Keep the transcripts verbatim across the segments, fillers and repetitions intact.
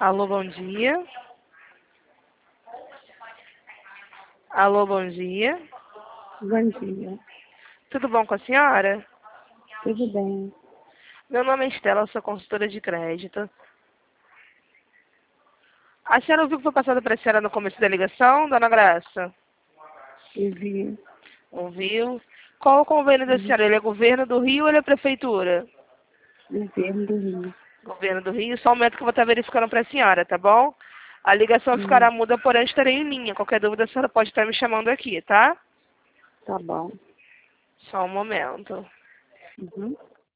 Alô, bom dia. Alô, bom dia. Bom dia. Tudo bom com a senhora? Tudo bem? Meu nome é Estela, eu sou consultora de crédito. A senhora ouviu que foi passada para a senhora no começo da ligação, dona Graça? Eu vi. Ouviu? Qual o convênio da Uhum. senhora? Ele é governo do Rio ou ele é prefeitura? Governo do Rio. Governo do Rio, só um momento que eu vou estar verificando para a senhora, tá bom? A ligação ficará Hum, muda, porém estarei em linha. Qualquer dúvida a senhora pode estar me chamando aqui, tá? tá bom. Só um momento. Uhum.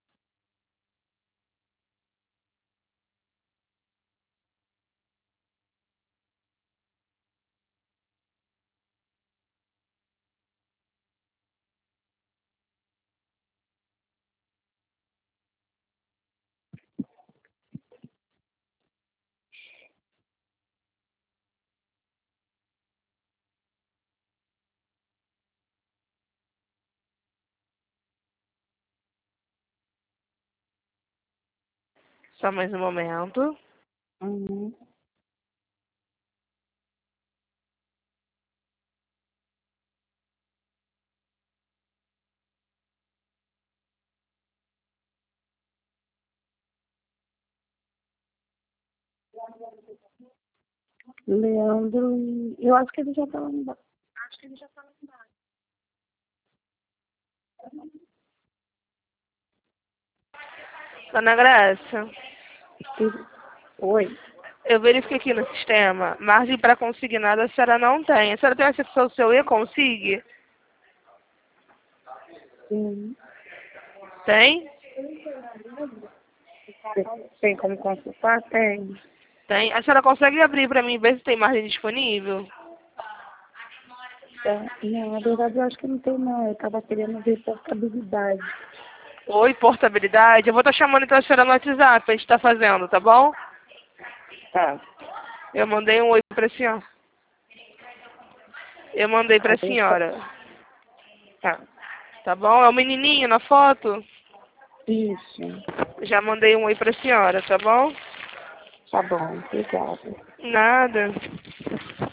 Só mais um momento. Uhum. Leandro, eu acho que ele já tá lá embaixo. Dona Graça, Ele- Oi. eu verifiquei aqui no sistema. Margem para consignado a senhora não tem. A senhora tem acesso ao seu e-consigue? Sim. Tem? Você tem como consultar? Tem. Tem. A senhora consegue abrir para mim e ver se tem margem disponível? Tá. Não, na verdade eu acho que não tem não. Eu tava querendo ver portabilidade. Oi, portabilidade. Eu vou estar chamando então a senhora no WhatsApp, a gente está fazendo, tá bom? Tá. Eu mandei um oi para a senhora. Eu mandei para Tá, a deixa. senhora. Tá. Tá bom? É o menininho na foto? Isso. Já mandei um oi para a senhora, tá bom? Tá bom. Obrigada. Nada.